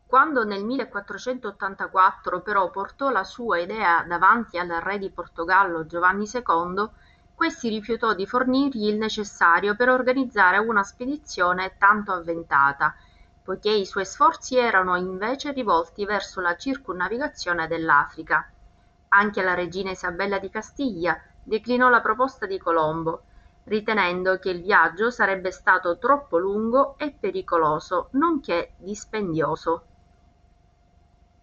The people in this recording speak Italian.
Quando nel 1484 però portò la sua idea davanti al re di Portogallo Giovanni II, questi rifiutò di fornirgli il necessario per organizzare una spedizione tanto avventata, poiché i suoi sforzi erano invece rivolti verso la circumnavigazione dell'Africa. Anche la regina Isabella di Castiglia declinò la proposta di Colombo, ritenendo che il viaggio sarebbe stato troppo lungo e pericoloso, nonché dispendioso.